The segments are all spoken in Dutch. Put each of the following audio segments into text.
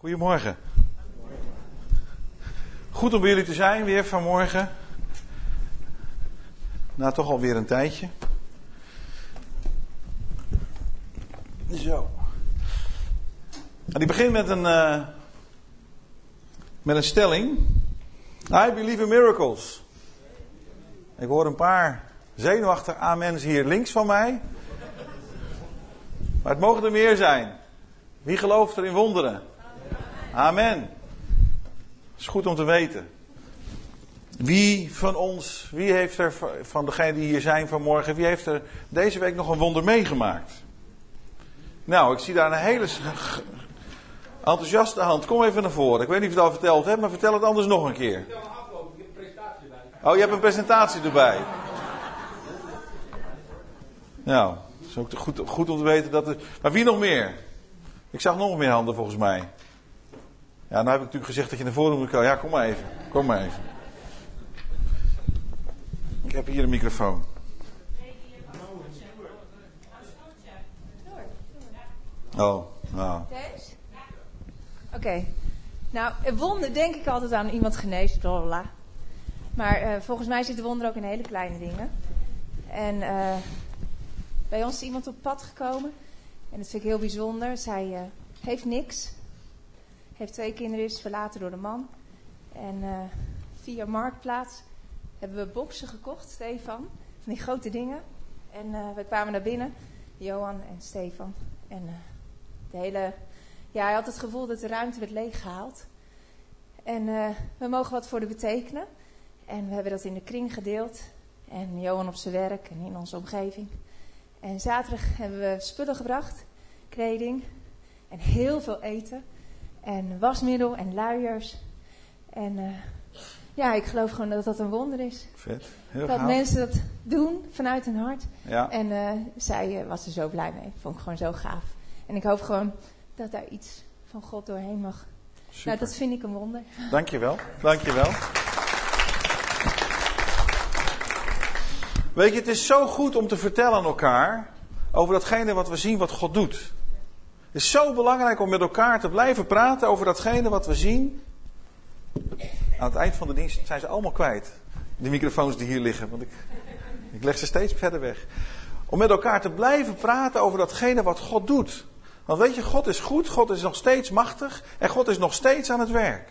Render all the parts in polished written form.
Goedemorgen. Goed om bij jullie te zijn weer vanmorgen. Nou, toch alweer een tijdje. Zo. En die begint met een stelling. I believe in miracles. Ik hoor een paar zenuwachtige amens hier links van mij. Maar het mogen er meer zijn. Wie gelooft er in wonderen? Amen. Dat is goed om te weten. Wie van ons, wie heeft er van degenen die hier zijn vanmorgen, wie heeft er deze week nog een wonder meegemaakt? Nou, ik zie daar een hele enthousiaste hand. Kom even naar voren. Ik weet niet of je het al verteld hebt, maar vertel het anders nog een keer. Ik heb een presentatie erbij. Oh, je hebt een presentatie erbij. Nou, dat is ook goed om te weten dat er... Maar wie nog meer? Ik zag nog meer handen volgens mij. Ja, nou heb ik natuurlijk gezegd dat je naar voren moet komen. Ja, kom maar even. Kom maar even. Ik heb hier een microfoon. Oh, nou. Oké. Nou, een wonder denk ik altijd aan iemand genezen, blablabla. Maar volgens mij zit de wonder ook in hele kleine dingen. En bij ons is iemand op pad gekomen. En dat vind ik heel bijzonder. Zij heeft niks. Heeft 2 kinderen, is verlaten door de man. En via Marktplaats hebben we boxen gekocht, Stefan. Van die grote dingen. En we kwamen naar binnen. Johan en Stefan. En hij had het gevoel dat de ruimte werd leeggehaald. En we mogen wat voor de betekenen. En we hebben dat in de kring gedeeld. En Johan op zijn werk en in onze omgeving. En zaterdag hebben we spullen gebracht. Kleding. En heel veel eten. En wasmiddel en luiers. En ik geloof gewoon dat dat een wonder is. Vet. Heel dat gaaf. mensen dat doen vanuit hun hart. Ja. En zij was er zo blij mee. Vond ik gewoon zo gaaf. En ik hoop gewoon dat daar iets van God doorheen mag. Super. Nou, dat vind ik een wonder. Dankjewel. Dankjewel. Weet je, het is zo goed om te vertellen aan elkaar over datgene wat we zien wat God doet. Het is zo belangrijk om met elkaar te blijven praten over datgene wat we zien. Aan het eind van de dienst zijn ze allemaal kwijt. Die microfoons die hier liggen, want ik leg ze steeds verder weg. Om met elkaar te blijven praten over datgene wat God doet. Want weet je, God is goed, God is nog steeds machtig en God is nog steeds aan het werk.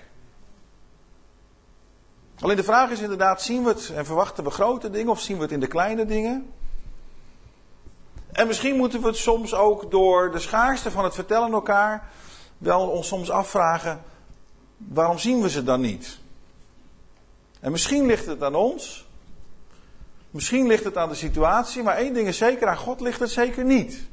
Alleen de vraag is inderdaad, zien we het en verwachten we grote dingen of zien we het in de kleine dingen? En misschien moeten we het soms ook door de schaarste van het vertellen aan elkaar wel ons soms afvragen, waarom zien we ze dan niet? En misschien ligt het aan ons, misschien ligt het aan de situatie, maar één ding is zeker, aan God ligt het zeker niet.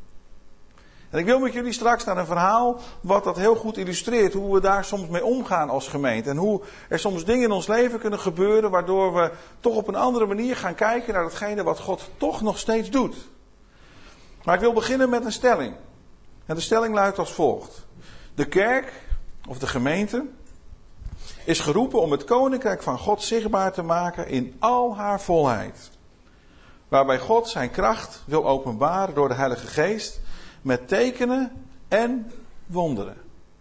En ik wil met jullie straks naar een verhaal wat dat heel goed illustreert. Hoe we daar soms mee omgaan als gemeente. En hoe er soms dingen in ons leven kunnen gebeuren waardoor we toch op een andere manier gaan kijken naar datgene wat God toch nog steeds doet. Maar ik wil beginnen met een stelling. En de stelling luidt als volgt. De kerk, of de gemeente, is geroepen om het koninkrijk van God zichtbaar te maken in al haar volheid. Waarbij God zijn kracht wil openbaren door de Heilige Geest met tekenen en wonderen.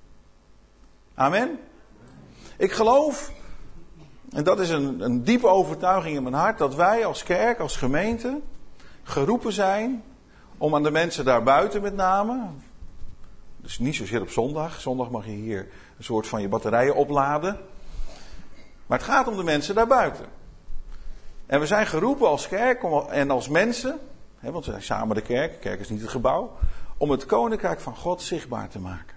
Amen. Ik geloof, en dat is een diepe overtuiging in mijn hart, dat wij als kerk, als gemeente, geroepen zijn om aan de mensen daarbuiten met name, dus niet zozeer op zondag, zondag mag je hier een soort van je batterijen opladen, maar het gaat om de mensen daarbuiten. En we zijn geroepen als kerk en als mensen, want we zijn samen de kerk is niet het gebouw, om het koninkrijk van God zichtbaar te maken.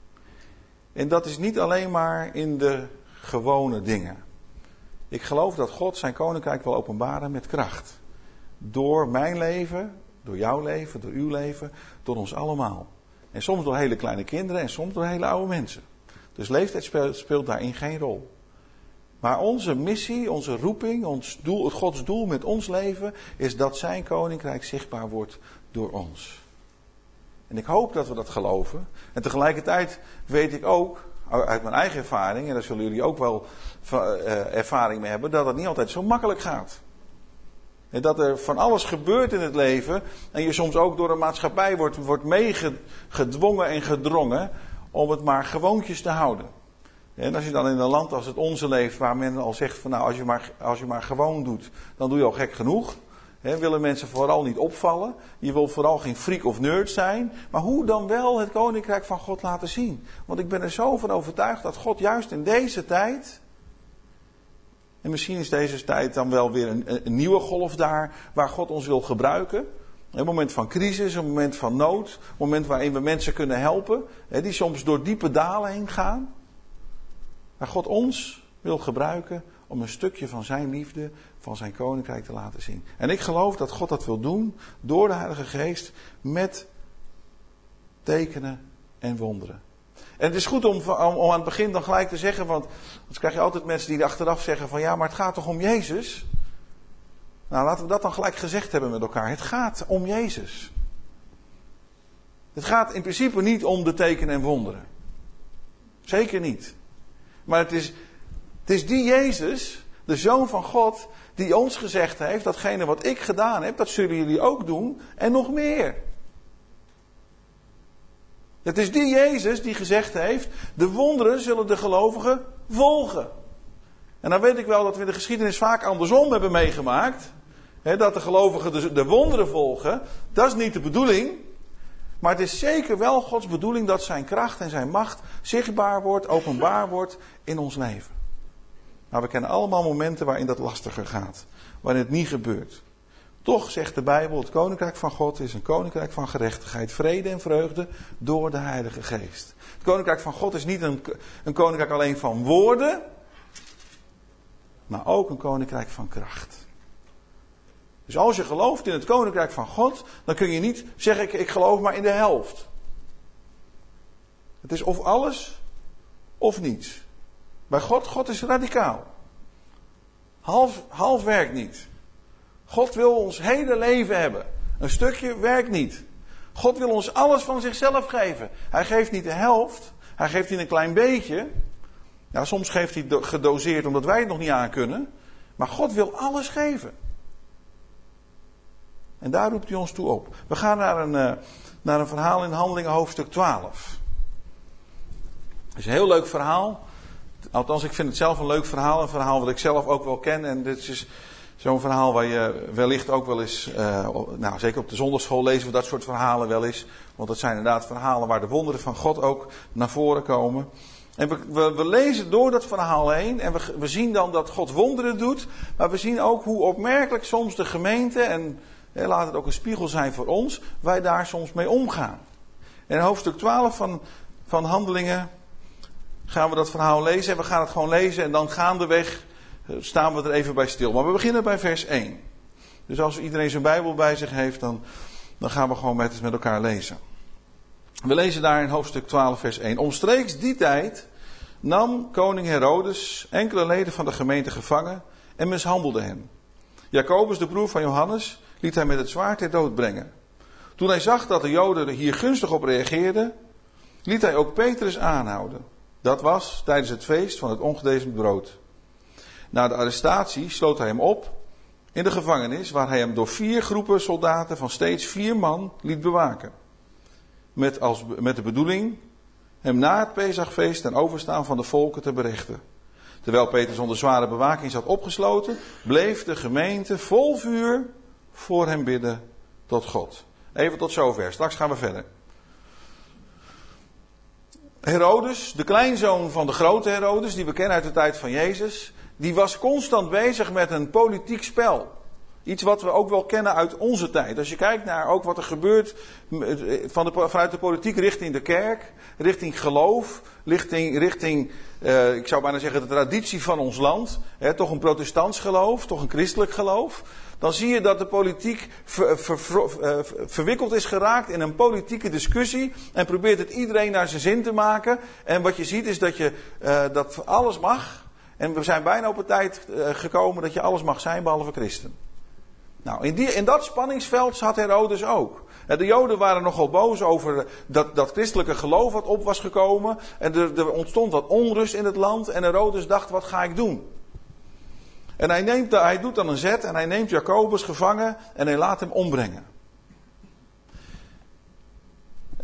En dat is niet alleen maar in de gewone dingen. Ik geloof dat God zijn koninkrijk wil openbaren met kracht. Door mijn leven, door jouw leven, door uw leven, door ons allemaal. En soms door hele kleine kinderen en soms door hele oude mensen. Dus leeftijd speelt daarin geen rol. Maar onze missie, onze roeping, ons doel, het Gods doel met ons leven is dat zijn koninkrijk zichtbaar wordt door ons. En ik hoop dat we dat geloven. En tegelijkertijd weet ik ook, uit mijn eigen ervaring, en daar zullen jullie ook wel ervaring mee hebben, dat het niet altijd zo makkelijk gaat. En dat er van alles gebeurt in het leven en je soms ook door een maatschappij wordt meegedwongen en gedrongen om het maar gewoontjes te houden. En als je dan in een land als het onze leeft, waar men al zegt van nou, als je maar gewoon doet, dan doe je al gek genoeg. Willen mensen vooral niet opvallen. Je wil vooral geen freak of nerd zijn. Maar hoe dan wel het koninkrijk van God laten zien? Want ik ben er zo van overtuigd dat God juist in deze tijd, en misschien is deze tijd dan wel weer een nieuwe golf daar, waar God ons wil gebruiken. Een moment van crisis, een moment van nood, een moment waarin we mensen kunnen helpen, die soms door diepe dalen heen gaan. Waar God ons wil gebruiken om een stukje van zijn liefde, van zijn koninkrijk te laten zien. En ik geloof dat God dat wil doen door de Heilige Geest met tekenen en wonderen. En het is goed om aan het begin dan gelijk te zeggen, want anders krijg je altijd mensen die achteraf zeggen van ja, maar het gaat toch om Jezus? Nou, laten we dat dan gelijk gezegd hebben met elkaar. Het gaat om Jezus. Het gaat in principe niet om de tekenen en wonderen. Zeker niet. Maar het is die Jezus, de Zoon van God, die ons gezegd heeft, datgene wat ik gedaan heb, dat zullen jullie ook doen en nog meer. Het is die Jezus die gezegd heeft, de wonderen zullen de gelovigen volgen. En dan weet ik wel dat we in de geschiedenis vaak andersom hebben meegemaakt. Dat de gelovigen de wonderen volgen. Dat is niet de bedoeling. Maar het is zeker wel Gods bedoeling dat zijn kracht en zijn macht zichtbaar wordt, openbaar wordt in ons leven. Maar we kennen allemaal momenten waarin dat lastiger gaat. Waarin het niet gebeurt. Toch zegt de Bijbel, het koninkrijk van God is een koninkrijk van gerechtigheid, vrede en vreugde door de Heilige Geest. Het koninkrijk van God is niet een koninkrijk alleen van woorden, maar ook een koninkrijk van kracht. Dus als je gelooft in het koninkrijk van God, dan kun je niet zeggen ik geloof maar in de helft. Het is of alles of niets. Bij God is radicaal. Half werkt niet. God wil ons hele leven hebben. Een stukje werkt niet. God wil ons alles van zichzelf geven. Hij geeft niet de helft. Hij geeft niet een klein beetje. Ja, soms geeft hij gedoseerd omdat wij het nog niet aan kunnen. Maar God wil alles geven. En daar roept hij ons toe op. We gaan naar een verhaal in Handelingen hoofdstuk 12. Het is een heel leuk verhaal. Althans, ik vind het zelf een leuk verhaal. Een verhaal wat ik zelf ook wel ken. En dit is zo'n verhaal waar je wellicht ook wel eens... zeker op de zondagschool lezen we dat soort verhalen wel eens. Want het zijn inderdaad verhalen waar de wonderen van God ook naar voren komen. En we lezen door dat verhaal heen. En we zien dan dat God wonderen doet. Maar we zien ook hoe opmerkelijk soms de gemeente... en laat het ook een spiegel zijn voor ons... wij daar soms mee omgaan. En in hoofdstuk 12 van Handelingen... gaan we dat verhaal lezen. En we gaan het gewoon lezen. En dan gaandeweg staan we er even bij stil. Maar we beginnen bij vers 1. Dus als iedereen zijn Bijbel bij zich heeft... dan gaan we gewoon met elkaar lezen. We lezen daar in hoofdstuk 12 vers 1. Omstreeks die tijd nam koning Herodes enkele leden van de gemeente gevangen... en mishandelde hen. Jacobus, de broer van Johannes... liet hij met het zwaard ter dood brengen. Toen hij zag dat de Joden hier gunstig op reageerden... liet hij ook Petrus aanhouden. Dat was tijdens het feest van het ongedezemd brood. Na de arrestatie sloot hij hem op in de gevangenis... waar hij hem door 4 groepen soldaten van steeds 4 man liet bewaken. Met de bedoeling hem na het Pesachfeest ten overstaan van de volken te berichten. Terwijl Petrus onder zware bewaking zat opgesloten... bleef de gemeente vol vuur voor hem bidden tot God. Even tot zover, straks gaan we verder. Herodes, de kleinzoon van de grote Herodes, die we kennen uit de tijd van Jezus... die was constant bezig met een politiek spel. Iets wat we ook wel kennen uit onze tijd. Als je kijkt naar ook wat er gebeurt vanuit de politiek richting de kerk, richting geloof, richting ik zou bijna zeggen de traditie van ons land. Toch een protestants geloof, toch een christelijk geloof. Dan zie je dat de politiek verwikkeld is geraakt in een politieke discussie. En probeert het iedereen naar zijn zin te maken. En wat je ziet is dat alles mag. En we zijn bijna op een tijd gekomen dat je alles mag zijn behalve christen. Nou, in dat spanningsveld zat Herodes ook. De Joden waren nogal boos over dat christelijke geloof wat op was gekomen. En er ontstond wat onrust in het land. En Herodes dacht, wat ga ik doen? En hij doet dan een zet en hij neemt Jacobus gevangen en hij laat hem ombrengen.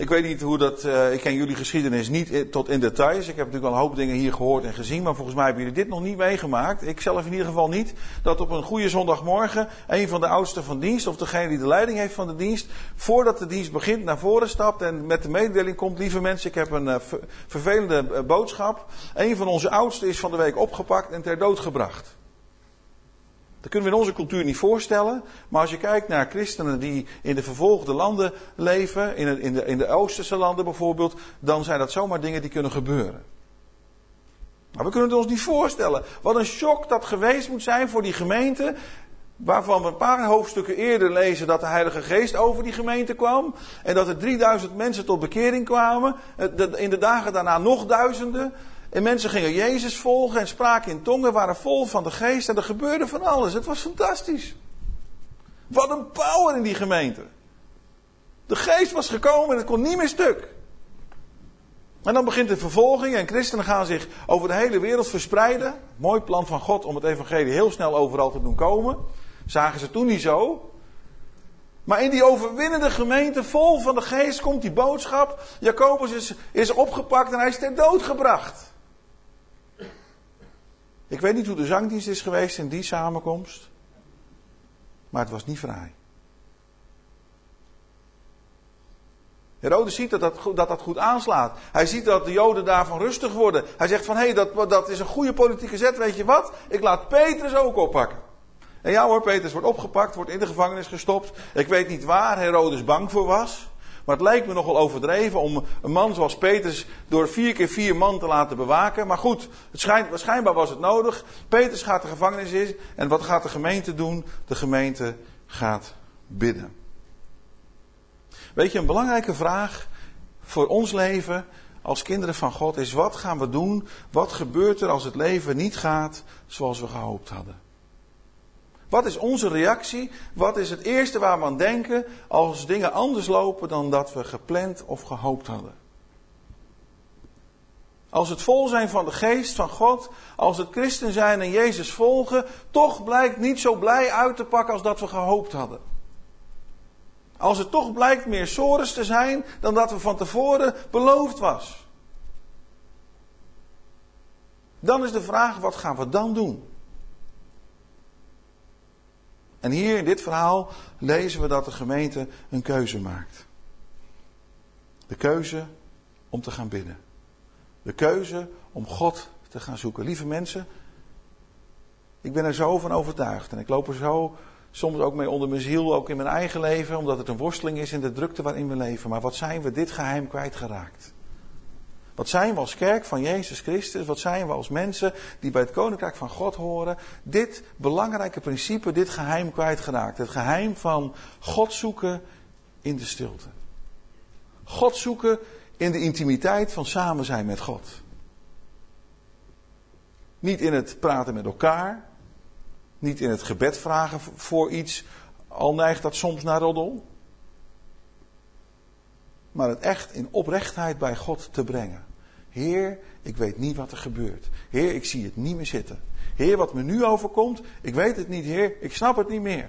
Ik weet niet hoe dat, ik ken jullie geschiedenis niet tot in details. Ik heb natuurlijk al een hoop dingen hier gehoord en gezien, maar volgens mij hebben jullie dit nog niet meegemaakt. Ik zelf in ieder geval niet. Dat op een goede zondagmorgen een van de oudsten van dienst, of degene die de leiding heeft van de dienst, voordat de dienst begint naar voren stapt en met de mededeling komt: lieve mensen, ik heb een vervelende boodschap. Een van onze oudsten is van de week opgepakt en ter dood gebracht. Dat kunnen we in onze cultuur niet voorstellen. Maar als je kijkt naar christenen die in de vervolgde landen leven, in de Oosterse landen bijvoorbeeld, dan zijn dat zomaar dingen die kunnen gebeuren. Maar we kunnen het ons niet voorstellen. Wat een shock dat geweest moet zijn voor die gemeente, waarvan we een paar hoofdstukken eerder lezen dat de Heilige Geest over die gemeente kwam. En dat er 3000 mensen tot bekering kwamen. In de dagen daarna nog duizenden. En mensen gingen Jezus volgen en spraken in tongen, waren vol van de Geest. En er gebeurde van alles. Het was fantastisch. Wat een power in die gemeente. De Geest was gekomen en het kon niet meer stuk. En dan begint de vervolging en christenen gaan zich over de hele wereld verspreiden. Mooi plan van God om het evangelie heel snel overal te doen komen. Zagen ze toen niet zo. Maar in die overwinnende gemeente, vol van de Geest, komt die boodschap. Jacobus is opgepakt en hij is ter dood gebracht. Ik weet niet hoe de zangdienst is geweest in die samenkomst. Maar het was niet fraai. Herodes ziet dat goed aanslaat. Hij ziet dat de Joden daarvan rustig worden. Hij zegt van, hé, dat is een goede politieke zet. Weet je wat? Ik laat Petrus ook oppakken. En ja hoor, Petrus wordt opgepakt, wordt in de gevangenis gestopt. Ik weet niet waar Herodes bang voor was. Maar het lijkt me nogal overdreven om een man zoals Petrus door 4 keer 4 man te laten bewaken. Maar goed, schijnbaar was het nodig. Petrus gaat de gevangenis in. En wat gaat de gemeente doen? De gemeente gaat bidden. Weet je, een belangrijke vraag voor ons leven als kinderen van God is: wat gaan we doen? Wat gebeurt er als het leven niet gaat zoals we gehoopt hadden? Wat is onze reactie? Wat is het eerste waar we aan denken als dingen anders lopen dan dat we gepland of gehoopt hadden? Als het vol zijn van de Geest van God, als het christen zijn en Jezus volgen, toch blijkt niet zo blij uit te pakken als dat we gehoopt hadden. Als het toch blijkt meer sores te zijn dan dat we van tevoren beloofd was. Dan is de vraag, wat gaan we dan doen? En hier in dit verhaal lezen we dat de gemeente een keuze maakt. De keuze om te gaan bidden. De keuze om God te gaan zoeken. Lieve mensen, ik ben er zo van overtuigd. En ik loop er zo soms ook mee onder mijn ziel, ook in mijn eigen leven. Omdat het een worsteling is in de drukte waarin we leven. Maar wat zijn we dit geheim kwijtgeraakt? Wat zijn we als kerk van Jezus Christus? Wat zijn we als mensen die bij het Koninkrijk van God horen? Dit belangrijke principe, dit geheim kwijtgeraakt. Het geheim van God zoeken in de stilte. God zoeken in de intimiteit van samen zijn met God. Niet in het praten met elkaar. Niet in het gebed vragen voor iets, al neigt dat soms naar roddel. Maar het echt in oprechtheid bij God te brengen. Heer, ik weet niet wat er gebeurt. Heer, ik zie het niet meer zitten. Heer, wat me nu overkomt, ik weet het niet, Heer, ik snap het niet meer.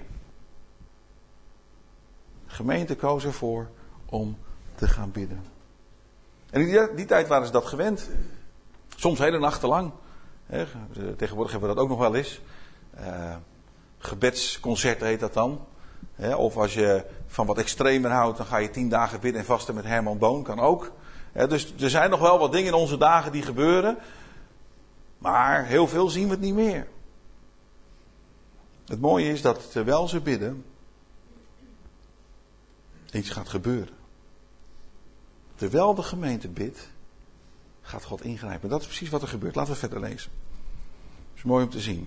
De gemeente koos ervoor om te gaan bidden. En in die tijd waren ze dat gewend. Soms hele nachten lang. Tegenwoordig hebben we dat ook nog wel eens. Gebedsconcerten heet dat dan. Of als je van wat extremer houdt, dan ga je 10 dagen bidden en vasten met Herman Boon. Kan ook. Dus er zijn nog wel wat dingen in onze dagen die gebeuren. Maar heel veel zien we het niet meer. Het mooie is dat terwijl ze bidden, iets gaat gebeuren. Terwijl de gemeente bidt, gaat God ingrijpen. Dat is precies wat er gebeurt. Laten we verder lezen. Het is mooi om te zien.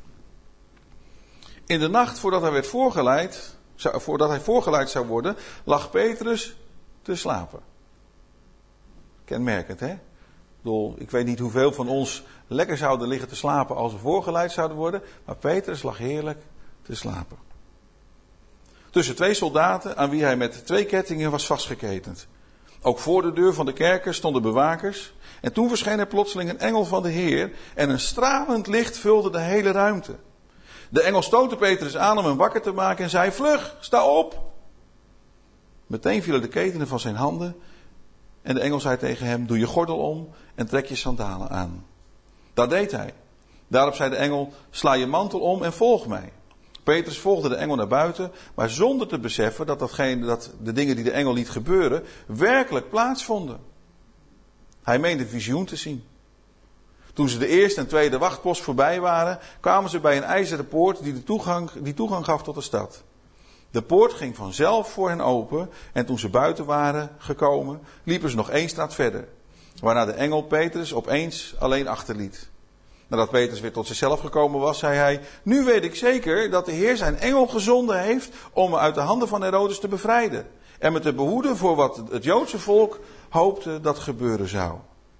In de nacht voordat hij voorgeleid zou worden, lag Petrus te slapen. Kenmerkend, hè? Ik weet niet hoeveel van ons lekker zouden liggen te slapen als we voorgeleid zouden worden. Maar Petrus lag heerlijk te slapen. Tussen 2 soldaten aan wie hij met 2 kettingen was vastgeketend. Ook voor de deur van de kerker stonden bewakers. En toen verscheen er plotseling een engel van de Heer. En een stralend licht vulde de hele ruimte. De engel stootte Petrus aan om hem wakker te maken en zei: vlug, sta op. Meteen vielen de ketenen van zijn handen. En de engel zei tegen hem, doe je gordel om en trek je sandalen aan. Dat deed hij. Daarop zei de engel, sla je mantel om en volg mij. Petrus volgde de engel naar buiten, maar zonder te beseffen dat de dingen die de engel liet gebeuren, werkelijk plaatsvonden. Hij meende een visioen te zien. Toen ze de eerste en tweede wachtpost voorbij waren, kwamen ze bij een ijzeren poort die toegang gaf tot de stad. De poort ging vanzelf voor hen open en toen ze buiten waren gekomen, liepen ze nog 1 straat verder. Waarna de engel Petrus opeens alleen achterliet. Nadat Petrus weer tot zichzelf gekomen was, zei hij, nu weet ik zeker dat de Heer zijn engel gezonden heeft om me uit de handen van Herodes te bevrijden. En me te behoeden voor wat het Joodse volk hoopte dat gebeuren zou.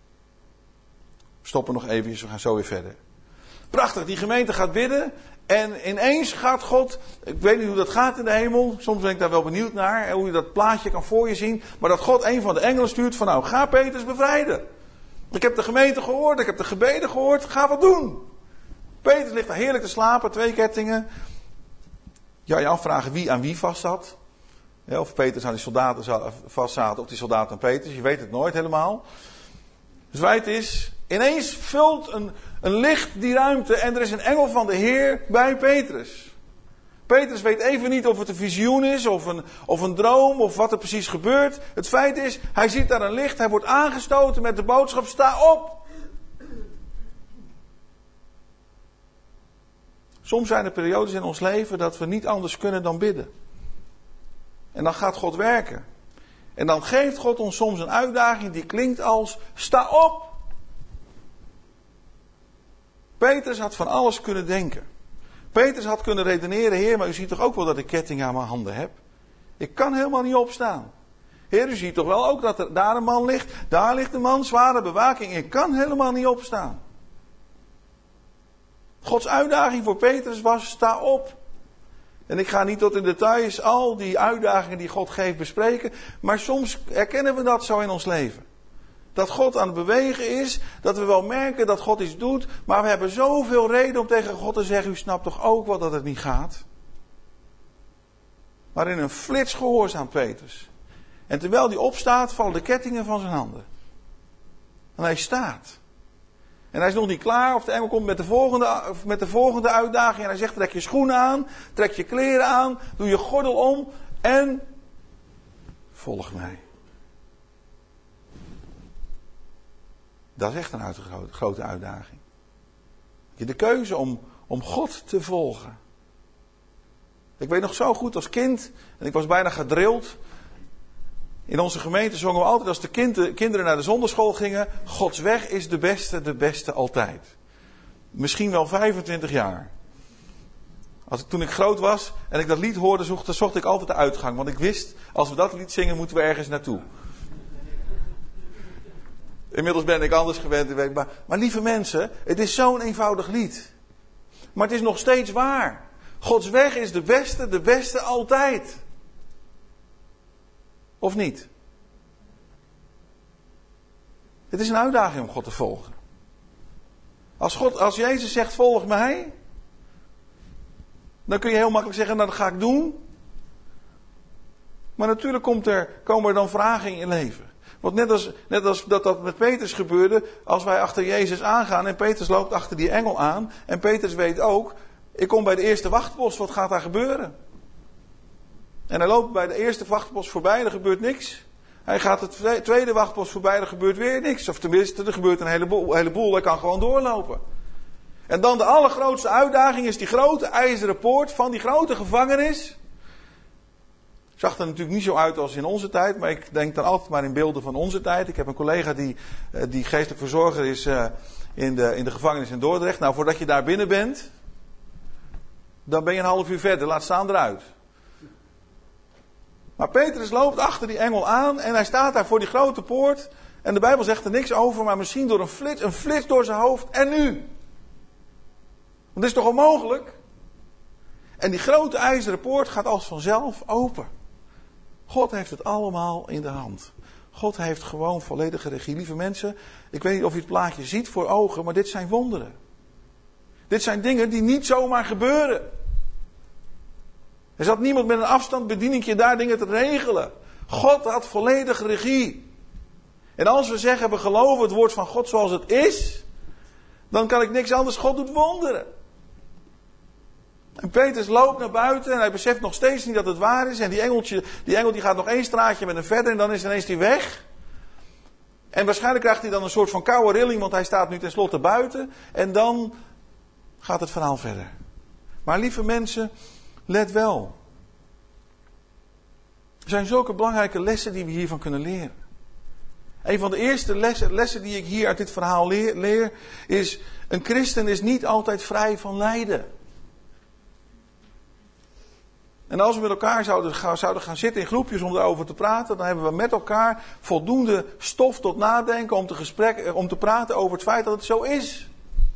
We stoppen nog even, we gaan zo weer verder. Prachtig, die gemeente gaat bidden. En ineens gaat God, ik weet niet hoe dat gaat in de hemel. Soms ben ik daar wel benieuwd naar. Hoe je dat plaatje kan voor je zien. Maar dat God een van de engelen stuurt van nou, ga Petrus bevrijden. Ik heb de gemeente gehoord, ik heb de gebeden gehoord. Ga wat doen. Petrus ligt daar heerlijk te slapen, 2 kettingen. Ja, je afvragen wie aan wie vast zat. Ja, of Petrus aan die soldaten vast zaten, of die soldaten aan Petrus. Je weet het nooit helemaal. Het feit is, ineens vult een licht die ruimte en er is een engel van de Heer bij Petrus. Petrus weet even niet of het een visioen is of een droom of wat er precies gebeurt. Het feit is, hij ziet daar een licht, hij wordt aangestoten met de boodschap, sta op. Soms zijn er periodes in ons leven dat we niet anders kunnen dan bidden. En dan gaat God werken. En dan geeft God ons soms een uitdaging die klinkt als, sta op. Petrus had van alles kunnen denken. Petrus had kunnen redeneren, Heer, maar u ziet toch ook wel dat ik ketting aan mijn handen heb? Ik kan helemaal niet opstaan. Heer, u ziet toch wel ook dat er daar een man ligt, daar ligt een man, zware bewaking. Ik kan helemaal niet opstaan. Gods uitdaging voor Petrus was, sta op. En ik ga niet tot in details al die uitdagingen die God geeft bespreken, maar soms erkennen we dat zo in ons leven. Dat God aan het bewegen is, dat we wel merken dat God iets doet, maar we hebben zoveel reden om tegen God te zeggen, u snapt toch ook wel dat het niet gaat? Maar in een flits gehoorzaamt Petrus. En terwijl hij opstaat, vallen de kettingen van zijn handen. En hij staat. En hij is nog niet klaar, of de engel komt met de volgende uitdaging en hij zegt, trek je schoenen aan, trek je kleren aan, doe je gordel om en volg mij. Dat is echt een grote uitdaging. De keuze om God te volgen. Ik weet nog zo goed als kind, en ik was bijna gedrild. In onze gemeente zongen we altijd als de kinderen naar de zondagschool gingen, Gods weg is de beste altijd. Misschien wel 25 jaar. Toen ik groot was en ik dat lied hoorde, zocht ik altijd de uitgang. Want ik wist, als we dat lied zingen, moeten we ergens naartoe. Inmiddels ben ik anders gewend. Maar lieve mensen, het is zo'n eenvoudig lied. Maar het is nog steeds waar. Gods weg is de beste altijd. Of niet? Het is een uitdaging om God te volgen. Als Jezus zegt, volg mij, dan kun je heel makkelijk zeggen, nou dat ga ik doen. Maar natuurlijk komen er dan vragen in je leven. Want net als dat met Petrus gebeurde, als wij achter Jezus aangaan en Petrus loopt achter die engel aan. En Petrus weet ook, ik kom bij de eerste wachtpost, wat gaat daar gebeuren? En hij loopt bij de eerste wachtpost voorbij, er gebeurt niks. Hij gaat de tweede wachtpost voorbij, er gebeurt weer niks. Of tenminste, er gebeurt een heleboel, hij kan gewoon doorlopen. En dan de allergrootste uitdaging is die grote ijzeren poort van die grote gevangenis. Zag er natuurlijk niet zo uit als in onze tijd, maar ik denk dan altijd maar in beelden van onze tijd. Ik heb een collega die geestelijk verzorger is in de gevangenis in Dordrecht. Nou, voordat je daar binnen bent, dan ben je een half uur verder, laat staan eruit. Maar Petrus loopt achter die engel aan en hij staat daar voor die grote poort. En de Bijbel zegt er niks over, maar misschien door een flits door zijn hoofd. En nu? Want dat is toch onmogelijk? En die grote ijzeren poort gaat als vanzelf open. God heeft het allemaal in de hand. God heeft gewoon volledige regie. Lieve mensen, ik weet niet of u het plaatje ziet voor ogen, maar dit zijn wonderen. Dit zijn dingen die niet zomaar gebeuren. Er zat niemand met een afstandsbedieningje daar dingen te regelen. God had volledig regie. En als we zeggen, we geloven het woord van God zoals het is, dan kan ik niks anders. God doet wonderen. En Petrus loopt naar buiten en hij beseft nog steeds niet dat het waar is. En die engel die gaat nog 1 straatje met hem verder en dan is ineens die weg. En waarschijnlijk krijgt hij dan een soort van koude rilling, want hij staat nu tenslotte buiten. En dan gaat het verhaal verder. Maar lieve mensen, let wel. Er zijn zulke belangrijke lessen die we hiervan kunnen leren. Een van de eerste lessen die ik hier uit dit verhaal leer is: een christen is niet altijd vrij van lijden. En als we met elkaar zouden gaan zitten in groepjes om erover te praten, dan hebben we met elkaar voldoende stof tot nadenken om te praten over het feit dat het zo is.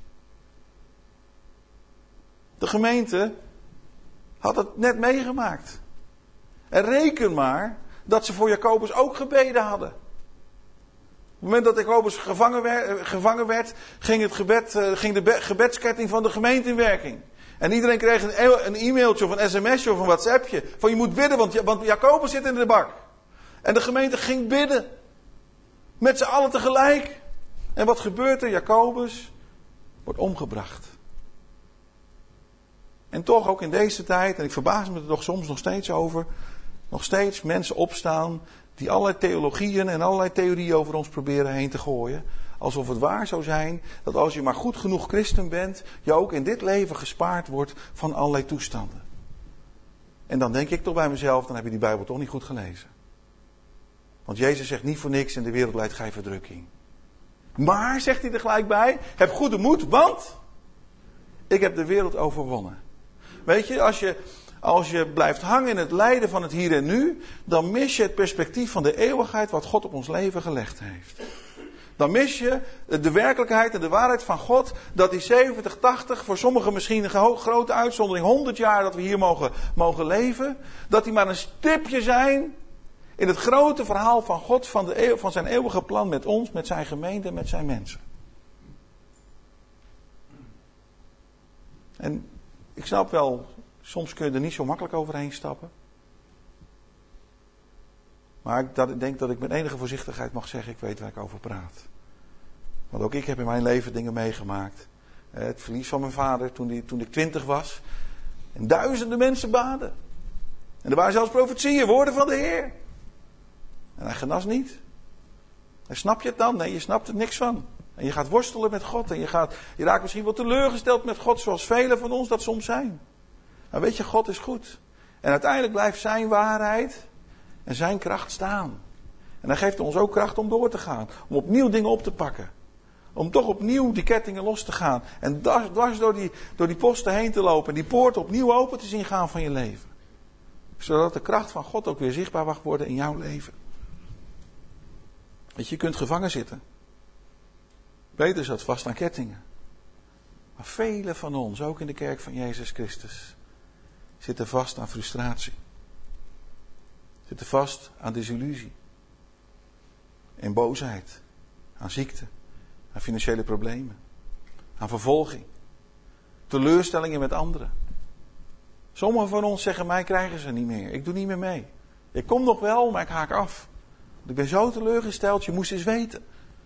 De gemeente had het net meegemaakt. En reken maar dat ze voor Jacobus ook gebeden hadden. Op het moment dat Jacobus gevangen werd, ging de gebedsketting van de gemeente in werking. En iedereen kreeg een e-mailtje of een sms'je of een WhatsAppje van je moet bidden, want Jacobus zit in de bak. En de gemeente ging bidden. Met z'n allen tegelijk. En wat gebeurt er? Jacobus wordt omgebracht. En toch ook in deze tijd, en ik verbaas me er toch soms nog steeds over, nog steeds mensen opstaan die allerlei theologieën en allerlei theorieën over ons proberen heen te gooien. Alsof het waar zou zijn dat als je maar goed genoeg christen bent, je ook in dit leven gespaard wordt van allerlei toestanden. En dan denk ik toch bij mezelf, dan heb je die Bijbel toch niet goed gelezen. Want Jezus zegt niet voor niks, in de wereld leidt gij verdrukking. Maar, zegt hij er gelijk bij, heb goede moed, want ik heb de wereld overwonnen. Weet je, als je blijft hangen in het lijden van het hier en nu, dan mis je het perspectief van de eeuwigheid wat God op ons leven gelegd heeft. Dan mis je de werkelijkheid en de waarheid van God, dat die 70, 80, voor sommigen misschien een grote uitzondering, 100 jaar dat we hier mogen leven, dat die maar een stipje zijn in het grote verhaal van God, van zijn eeuwige plan met ons, met zijn gemeente, met zijn mensen. En ik snap wel, soms kun je er niet zo makkelijk overheen stappen. Maar ik denk dat ik met enige voorzichtigheid mag zeggen, ik weet waar ik over praat. Want ook ik heb in mijn leven dingen meegemaakt. Het verlies van mijn vader toen ik 20 was. En duizenden mensen baden. En er waren zelfs profetieën, woorden van de Heer. En hij genas niet. En snap je het dan? Nee, je snapt er niks van. En je gaat worstelen met God. En je raakt misschien wel teleurgesteld met God, zoals velen van ons dat soms zijn. Maar weet je, God is goed. En uiteindelijk blijft zijn waarheid en zijn kracht staan. En hij geeft ons ook kracht om door te gaan. Om opnieuw dingen op te pakken. Om toch opnieuw die kettingen los te gaan. En dwars door die posten heen te lopen. En die poort opnieuw open te zien gaan van je leven. Zodat de kracht van God ook weer zichtbaar mag worden in jouw leven. Weet je kunt gevangen zitten. Peter zat vast aan kettingen. Maar velen van ons, ook in de kerk van Jezus Christus, zitten vast aan frustratie. Zitten vast aan desillusie. En boosheid. Aan ziekte. Aan financiële problemen. Aan vervolging. Teleurstellingen met anderen. Sommigen van ons zeggen, mij krijgen ze niet meer. Ik doe niet meer mee. Ik kom nog wel, maar ik haak af. Ik ben zo teleurgesteld, je moest eens weten.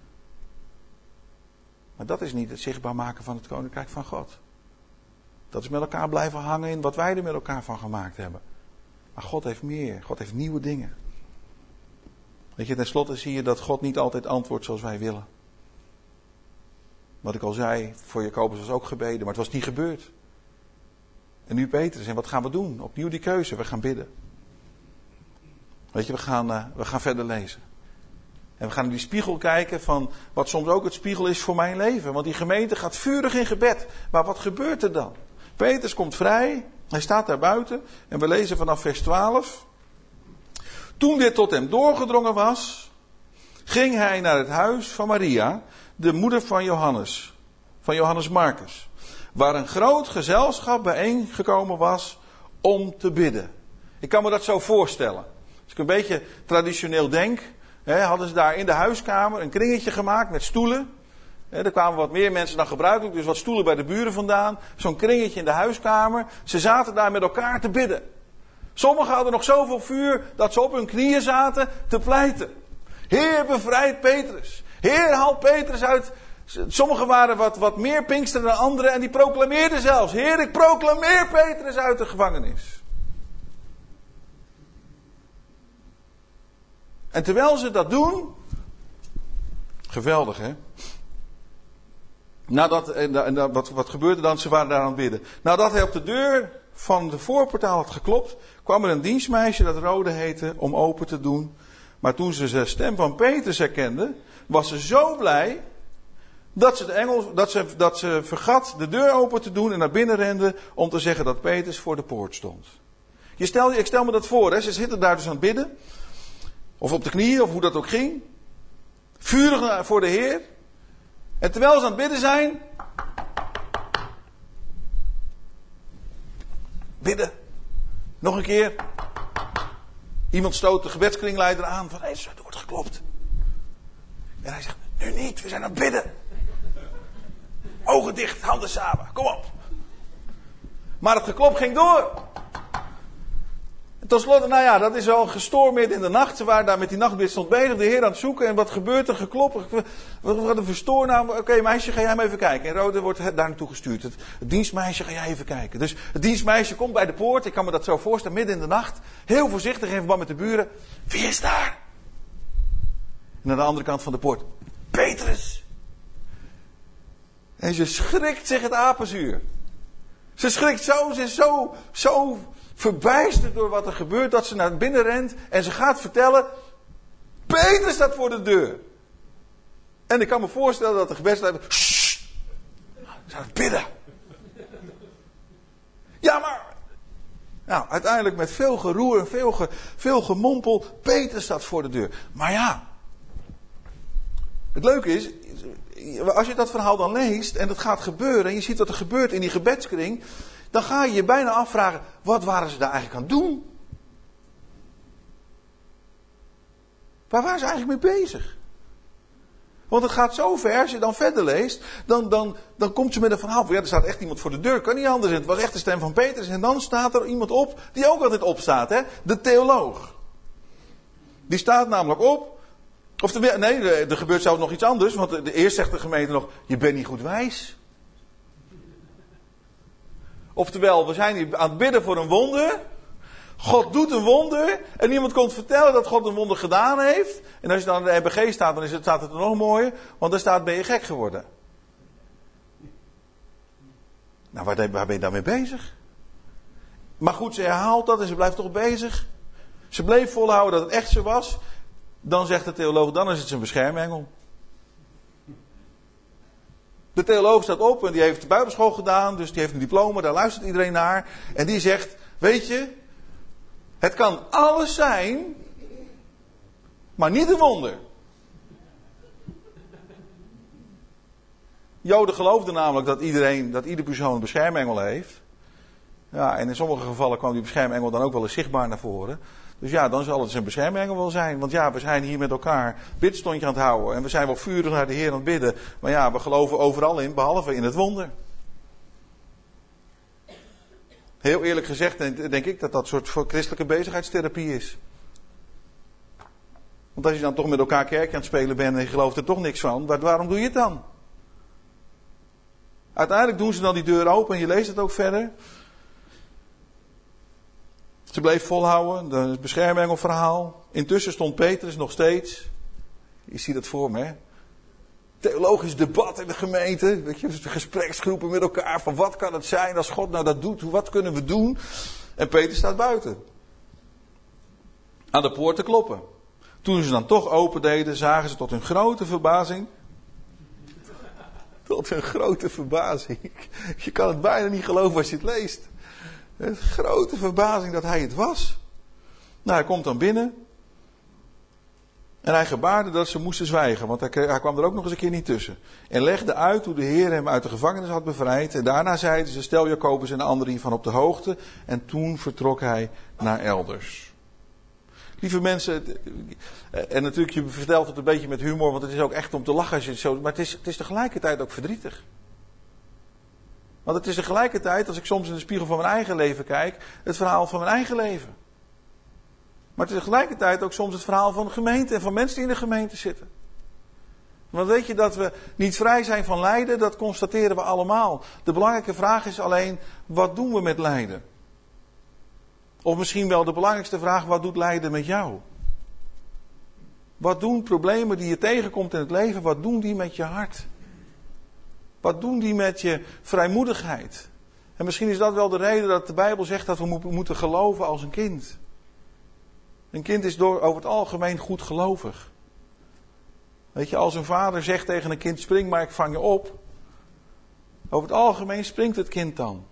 Maar dat is niet het zichtbaar maken van het Koninkrijk van God. Dat is met elkaar blijven hangen in wat wij er met elkaar van gemaakt hebben. Maar God heeft meer. God heeft nieuwe dingen. Weet je, tenslotte zie je dat God niet altijd antwoordt zoals wij willen. Wat ik al zei, voor Jacobus was ook gebeden, maar het was niet gebeurd. En nu Petrus, en wat gaan we doen? Opnieuw die keuze, we gaan bidden. Weet je, we gaan verder lezen. En we gaan in die spiegel kijken van wat soms ook het spiegel is voor mijn leven. Want die gemeente gaat vurig in gebed. Maar wat gebeurt er dan? Petrus komt vrij, hij staat daar buiten en we lezen vanaf vers 12. Toen dit tot hem doorgedrongen was, ging hij naar het huis van Maria, de moeder van Johannes Marcus, waar een groot gezelschap bijeengekomen was om te bidden. Ik kan me dat zo voorstellen. Als ik een beetje traditioneel denk, hadden ze daar in de huiskamer een kringetje gemaakt met stoelen. Er kwamen wat meer mensen dan gebruikelijk, dus wat stoelen bij de buren vandaan. Zo'n kringetje in de huiskamer. Ze zaten daar met elkaar te bidden. Sommigen hadden nog zoveel vuur dat ze op hun knieën zaten te pleiten. Heer, bevrijd Petrus. Heer, haal Petrus uit. Sommigen waren wat meer Pinkster dan anderen en die proclameerden zelfs: Heer, ik proclameer Petrus uit de gevangenis. En terwijl ze dat doen, geweldig hè. Wat gebeurde dan? Ze waren daar aan het bidden. Nadat hij op de deur van de voorportaal had geklopt, kwam er een dienstmeisje dat Rode heette om open te doen. Maar toen ze de stem van Petrus herkende, was ze zo blij dat ze vergat de deur open te doen en naar binnen rende om te zeggen dat Petrus voor de poort stond. Ik stel me dat voor, hè? Ze zitten daar dus aan het bidden. Of op de knieën, of hoe dat ook ging. Vurig voor de Heer. En terwijl ze aan het bidden zijn. Bidden. Nog een keer. Iemand stoot de gebedskringleider aan. Van, er wordt geklopt. En hij zegt, nu niet, we zijn aan het bidden. Ogen dicht, handen samen, kom op. Maar het geklop ging door. En tot slot, dat is wel gestoord midden in de nacht. Ze waren daar met die nachtbid stond bezig, de Heer aan het zoeken. En wat gebeurt er? Geklop. Wat een verstoor nou. Oké, meisje, ga jij maar even kijken. En Rode wordt daar naartoe gestuurd. Het dienstmeisje, ga jij even kijken. Dus het dienstmeisje komt bij de poort. Ik kan me dat zo voorstellen, midden in de nacht. Heel voorzichtig in verband met de buren. Wie is daar? En aan de andere kant van de poort. Petrus. En ze schrikt zich het apenzuur. Ze schrikt zo, ze is zo verbijsterd door wat er gebeurt, dat ze naar binnen rent en ze gaat vertellen, Petrus staat voor de deur. En ik kan me voorstellen dat de gebedsleider, ze aan het bidden. Ja, maar, nou, uiteindelijk met veel geroer en veel gemompel, Petrus staat voor de deur. Maar ja, het leuke is, als je dat verhaal dan leest en het gaat gebeuren en je ziet wat er gebeurt in die gebedskring, dan ga je je bijna afvragen, wat waren ze daar eigenlijk aan het doen? Waar waren ze eigenlijk mee bezig? Want het gaat zo ver, als je dan verder leest, dan komt ze met een verhaal van, er staat echt iemand voor de deur, kan niet anders. Het was echt de stem van Petrus en dan staat er iemand op, die ook altijd opstaat, hè? De theoloog. Die staat namelijk op. Er gebeurt zelfs nog iets anders. Want eerst zegt de gemeente nog, je bent niet goed wijs. Oftewel, we zijn hier aan het bidden voor een wonder. God doet een wonder. En iemand komt vertellen dat God een wonder gedaan heeft. En als je dan in de RBG staat, dan staat het er nog mooier. Want daar staat, ben je gek geworden. Nou, waar ben je daarmee bezig? Maar goed, ze herhaalt dat en ze blijft toch bezig. Ze bleef volhouden dat het echt zo was. Dan zegt de theoloog, dan is het zijn beschermengel. De theoloog staat op en die heeft de bijbelschool gedaan, dus die heeft een diploma, daar luistert iedereen naar. En die zegt, weet je, het kan alles zijn, maar niet een wonder. Joden geloofden namelijk dat ieder persoon een beschermengel heeft. Ja, en in sommige gevallen kwam die beschermengel dan ook wel eens zichtbaar naar voren. Dus ja, dan zal het zijn beschermengel wel zijn. Want ja, we zijn hier met elkaar bidstondje aan het houden. En we zijn wel vurig naar de Heer aan het bidden. Maar ja, we geloven overal in, behalve in het wonder. Heel eerlijk gezegd denk ik dat dat soort christelijke bezigheidstherapie is. Want als je dan toch met elkaar kerkje aan het spelen bent en je gelooft er toch niks van, waarom doe je het dan? Uiteindelijk doen ze dan die deur open en je leest het ook verder. Ze bleef volhouden, het beschermengelverhaal. Intussen stond Petrus nog steeds. Je ziet het voor me, hè? Theologisch debat in de gemeente. Weet je, gespreksgroepen met elkaar. Van wat kan het zijn als God nou dat doet? Wat kunnen we doen? En Petrus staat buiten. Aan de poort te kloppen. Toen ze dan toch open deden, zagen ze tot hun grote verbazing. Tot hun grote verbazing. Je kan het bijna niet geloven als je het leest. Een grote verbazing dat hij het was. Nou, hij komt dan binnen. En hij gebaarde dat ze moesten zwijgen. Want hij kwam er ook nog eens een keer niet tussen. En legde uit hoe de Heer hem uit de gevangenis had bevrijd. En daarna zeiden ze, stel Jacobus en de anderen hiervan op de hoogte. En toen vertrok hij naar elders. Lieve mensen, en natuurlijk, je vertelt het een beetje met humor. Want het is ook echt om te lachen als je het zo doet. Maar het is tegelijkertijd ook verdrietig. Want het is tegelijkertijd, als ik soms in de spiegel van mijn eigen leven kijk, het verhaal van mijn eigen leven. Maar tegelijkertijd ook soms het verhaal van de gemeente en van mensen die in de gemeente zitten. Want weet je dat we niet vrij zijn van lijden, dat constateren we allemaal. De belangrijke vraag is alleen, wat doen we met lijden? Of misschien wel de belangrijkste vraag, wat doet lijden met jou? Wat doen problemen die je tegenkomt in het leven, wat doen die met je hart? Wat doen die met je vrijmoedigheid? En misschien is dat wel de reden dat de Bijbel zegt dat we moeten geloven als een kind. Een kind is over het algemeen goed gelovig. Weet je, als een vader zegt tegen een kind, spring maar, ik vang je op. Over het algemeen springt het kind dan.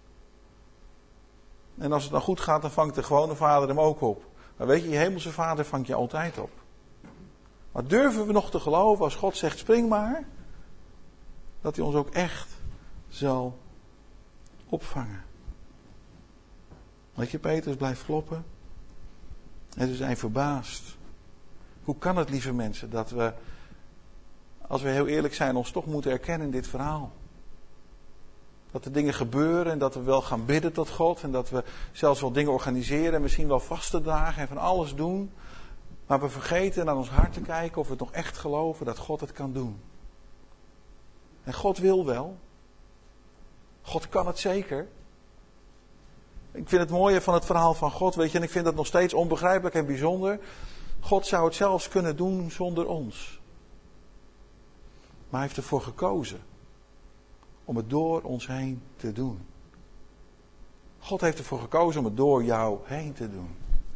En als het dan goed gaat, dan vangt de gewone vader hem ook op. Maar weet je, je hemelse vader vangt je altijd op. Maar durven we nog te geloven als God zegt, spring maar, dat hij ons ook echt zal opvangen. Weet je, Petrus blijft kloppen. En ze zijn verbaasd. Hoe kan het, lieve mensen, dat we, als we heel eerlijk zijn, ons toch moeten erkennen in dit verhaal? Dat er dingen gebeuren en dat we wel gaan bidden tot God. En dat we zelfs wel dingen organiseren en misschien wel vastendagen en van alles doen. Maar we vergeten naar ons hart te kijken of we het nog echt geloven dat God het kan doen. En God wil wel. God kan het zeker. Ik vind het mooie van het verhaal van God, weet je, en ik vind dat nog steeds onbegrijpelijk en bijzonder. God zou het zelfs kunnen doen zonder ons. Maar hij heeft ervoor gekozen om het door ons heen te doen. God heeft ervoor gekozen om het door jou heen te doen.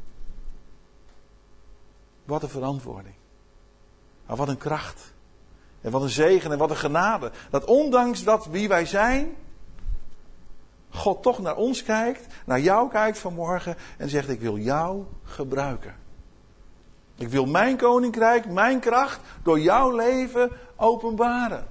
Wat een verantwoording. Maar wat een kracht. En wat een zegen en wat een genade. Dat ondanks dat wie wij zijn, God toch naar ons kijkt, naar jou kijkt vanmorgen en zegt, ik wil jou gebruiken. Ik wil mijn koninkrijk, mijn kracht door jouw leven openbaren.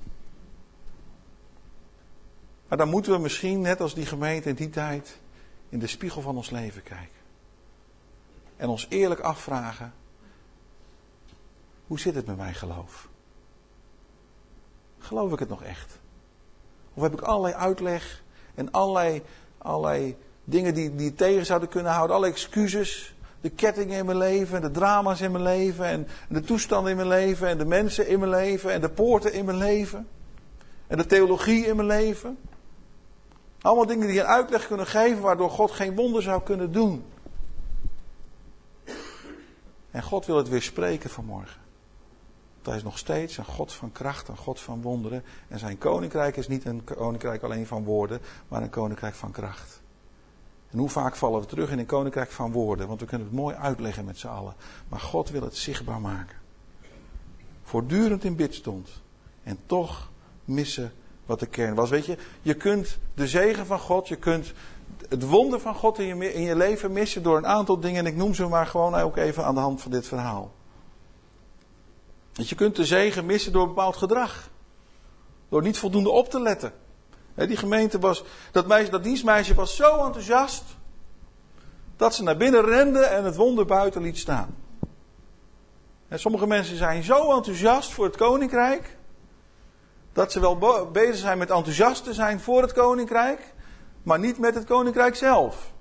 Maar dan moeten we misschien, net als die gemeente in die tijd, in de spiegel van ons leven kijken. En ons eerlijk afvragen, hoe zit het met mijn geloof? Geloof ik het nog echt? Of heb ik allerlei uitleg en allerlei dingen die tegen zouden kunnen houden, allerlei excuses, de kettingen in mijn leven, de drama's in mijn leven en de toestanden in mijn leven en de mensen in mijn leven en de poorten in mijn leven en de theologie in mijn leven. Allemaal dingen die een uitleg kunnen geven waardoor God geen wonder zou kunnen doen. En God wil het weer spreken vanmorgen. Want hij is nog steeds een God van kracht, een God van wonderen. En zijn koninkrijk is niet een koninkrijk alleen van woorden, maar een koninkrijk van kracht. En hoe vaak vallen we terug in een koninkrijk van woorden? Want we kunnen het mooi uitleggen met z'n allen. Maar God wil het zichtbaar maken. Voortdurend in bidstond. En toch missen wat de kern was. Weet je, je kunt de zegen van God, je kunt het wonder van God in je leven missen door een aantal dingen. En ik noem ze maar gewoon ook even aan de hand van dit verhaal. Want je kunt de zegen missen door een bepaald gedrag. Door niet voldoende op te letten. Die gemeente was, dat dienstmeisje was zo enthousiast, dat ze naar binnen rende en het wonder buiten liet staan. En sommige mensen zijn zo enthousiast voor het koninkrijk, dat ze wel bezig zijn met enthousiast te zijn voor het koninkrijk, maar niet met het koninkrijk zelf.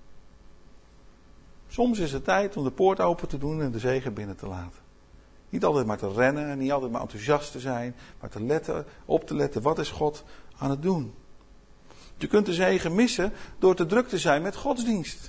Soms is het tijd om de poort open te doen en de zegen binnen te laten. Niet altijd maar te rennen en niet altijd maar enthousiast te zijn, maar op te letten, wat is God aan het doen. Je kunt de zegen missen door te druk te zijn met godsdienst.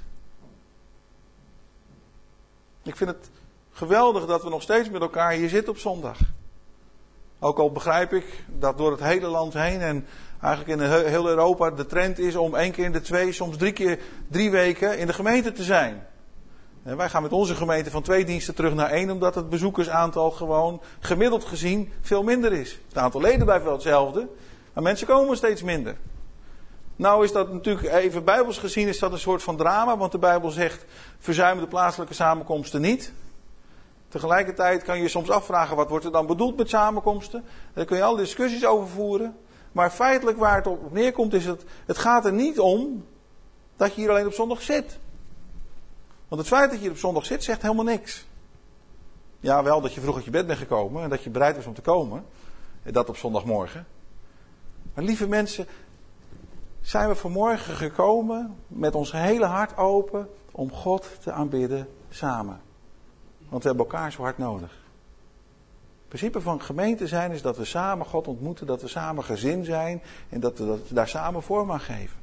Ik vind het geweldig dat we nog steeds met elkaar hier zitten op zondag. Ook al begrijp ik dat door het hele land heen en eigenlijk in heel Europa de trend is om 1 keer in de 2, soms 3 keer 3 weken in de gemeente te zijn. En wij gaan met onze gemeente van 2 diensten terug naar 1, omdat het bezoekersaantal gewoon gemiddeld gezien veel minder is. Het aantal leden blijft wel hetzelfde, maar mensen komen steeds minder. Nou is dat natuurlijk, even bijbels gezien, is dat een soort van drama, want de Bijbel zegt, verzuim de plaatselijke samenkomsten niet. Tegelijkertijd kan je je soms afvragen, wat wordt er dan bedoeld met samenkomsten? Daar kun je al discussies over voeren. Maar feitelijk waar het op neerkomt is het gaat er niet om dat je hier alleen op zondag zit. Want het feit dat je hier op zondag zit, zegt helemaal niks. Ja, wel dat je vroeg uit je bed bent gekomen en dat je bereid was om te komen. En dat op zondagmorgen. Maar lieve mensen, zijn we vanmorgen gekomen met ons hele hart open om God te aanbidden samen. Want we hebben elkaar zo hard nodig. Het principe van gemeente zijn is dat we samen God ontmoeten, dat we samen gezin zijn en dat we daar samen vorm aan geven.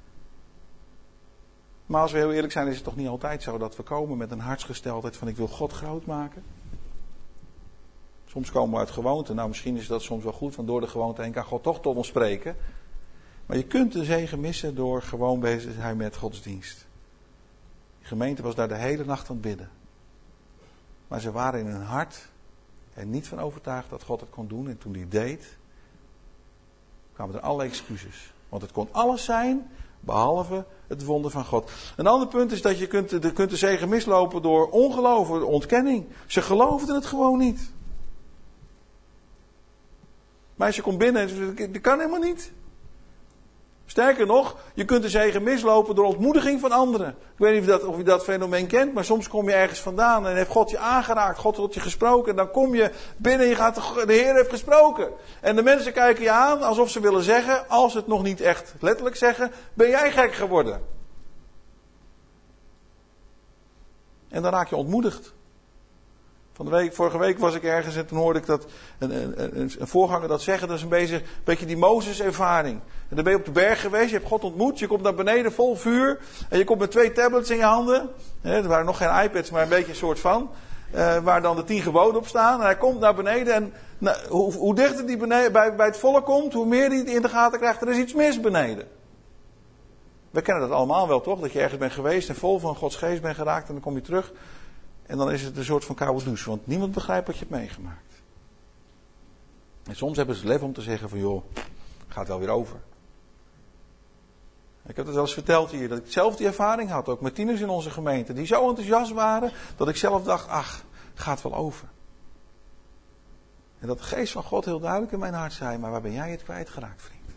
Maar als we heel eerlijk zijn, is het toch niet altijd zo dat we komen met een hartsgesteldheid van ik wil God groot maken. Soms komen we uit gewoonte. Nou, misschien is dat soms wel goed, want door de gewoonte heen kan God toch tot ons spreken. Maar je kunt de zegen missen door gewoon bezig te zijn met godsdienst. De gemeente was daar de hele nacht aan het bidden. Maar ze waren in hun hart er niet van overtuigd dat God het kon doen. En toen hij het deed, kwamen er allerlei excuses. Want het kon alles zijn, behalve het wonder van God. Een ander punt is dat je kunt de zegen mislopen door ongeloof, door ontkenning. Ze geloofden het gewoon niet. Meisje komt binnen en zegt, dat kan helemaal niet. Sterker nog, je kunt de zegen mislopen door ontmoediging van anderen. Ik weet niet of je dat fenomeen kent, maar soms kom je ergens vandaan en heeft God je aangeraakt, God heeft je gesproken. En dan kom je binnen en je gaat, de Heer heeft gesproken. En de mensen kijken je aan alsof ze willen zeggen, als ze het nog niet echt letterlijk zeggen, ben jij gek geworden. En dan raak je ontmoedigd. Vorige week was ik ergens en toen hoorde ik dat een voorganger dat zeggen. Dat is een beetje die Mozes-ervaring. En dan ben je op de berg geweest, je hebt God ontmoet. Je komt naar beneden vol vuur. En je komt met 2 tablets in je handen. Er waren nog geen iPads, maar een beetje een soort van. Waar dan de 10 geboden op staan. En hij komt naar beneden. En hoe dichter die bij het volk komt, hoe meer hij in de gaten krijgt. Er is iets mis beneden. We kennen dat allemaal wel, toch? Dat je ergens bent geweest en vol van Gods geest bent geraakt. En dan kom je terug. En dan is het een soort van koude douche. Want niemand begrijpt wat je hebt meegemaakt. En soms hebben ze het lef om te zeggen van joh, gaat wel weer over. Ik heb het wel eens verteld hier. Dat ik zelf die ervaring had. Ook met tieners in onze gemeente. Die zo enthousiast waren. Dat ik zelf dacht, ach, gaat wel over. En dat de geest van God heel duidelijk in mijn hart zei. Maar waar ben jij het kwijtgeraakt, vriend?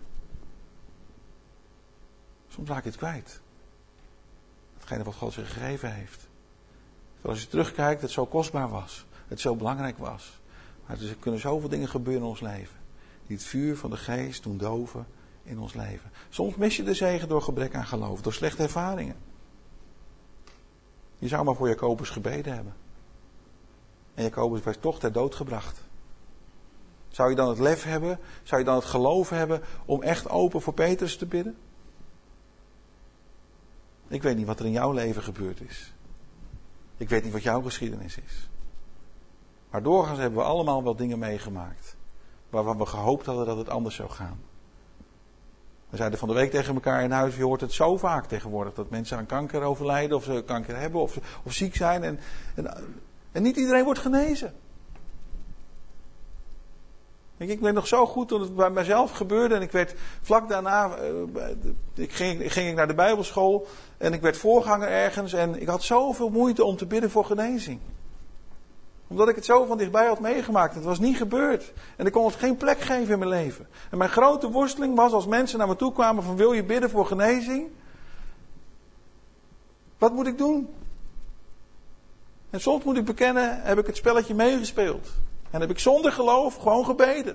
Soms raak je het kwijt. Datgene wat God je gegeven heeft. Als je terugkijkt, het zo kostbaar was. Het zo belangrijk was. Maar er kunnen zoveel dingen gebeuren in ons leven. Die het vuur van de geest doen doven in ons leven. Soms mis je de zegen door gebrek aan geloof. Door slechte ervaringen. Je zou maar voor Jacobus gebeden hebben. En Jacobus werd toch ter dood gebracht. Zou je dan het lef hebben? Zou je dan het geloof hebben om echt open voor Petrus te bidden? Ik weet niet wat er in jouw leven gebeurd is. Ik weet niet wat jouw geschiedenis is. Maar doorgaans hebben we allemaal wel dingen meegemaakt. Waarvan we gehoopt hadden dat het anders zou gaan. We zeiden van de week tegen elkaar in huis. Je hoort het zo vaak tegenwoordig. Dat mensen aan kanker overlijden. Of ze kanker hebben. Of ziek zijn. En niet iedereen wordt genezen. Ik weet nog zo goed toen het bij mezelf gebeurde. En ik werd vlak daarna. Ging naar de Bijbelschool. En ik werd voorganger ergens. En ik had zoveel moeite om te bidden voor genezing. Omdat ik het zo van dichtbij had meegemaakt. Het was niet gebeurd. En ik kon het geen plek geven in mijn leven. En mijn grote worsteling was als mensen naar me toe kwamen van wil je bidden voor genezing? Wat moet ik doen? En soms moet ik bekennen, heb ik het spelletje meegespeeld. En heb ik zonder geloof gewoon gebeden.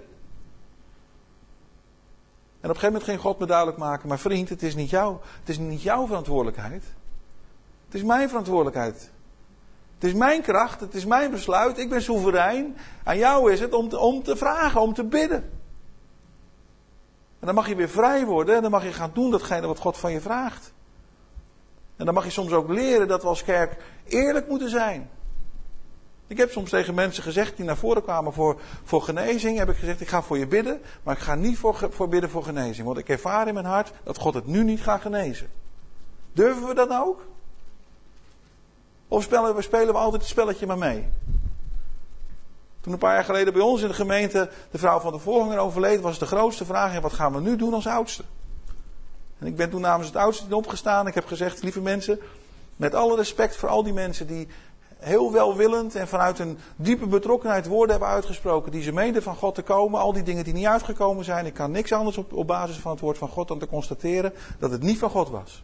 En op een gegeven moment ging God me duidelijk maken. Maar vriend, het is niet jouw verantwoordelijkheid. Het is mijn verantwoordelijkheid. Het is mijn kracht, het is mijn besluit. Ik ben soeverein. Aan jou is het om te vragen, om te bidden. En dan mag je weer vrij worden. En dan mag je gaan doen datgene wat God van je vraagt. En dan mag je soms ook leren dat we als kerk eerlijk moeten zijn. Ik heb soms tegen mensen gezegd die naar voren kwamen voor genezing. Heb ik gezegd, ik ga voor je bidden. Maar ik ga niet voor bidden voor genezing. Want ik ervaar in mijn hart dat God het nu niet gaat genezen. Durven we dat nou ook? Of spelen we altijd het spelletje maar mee? Toen een paar jaar geleden bij ons in de gemeente de vrouw van de voorganger overleed, was de grootste vraag, wat gaan we nu doen als oudste? En ik ben toen namens het oudste opgestaan. Ik heb gezegd, lieve mensen, met alle respect voor al die mensen die heel welwillend en vanuit een diepe betrokkenheid woorden hebben uitgesproken, die ze meenden van God te komen, al die dingen die niet uitgekomen zijn. Ik kan niks anders op basis van het woord van God dan te constateren dat het niet van God was.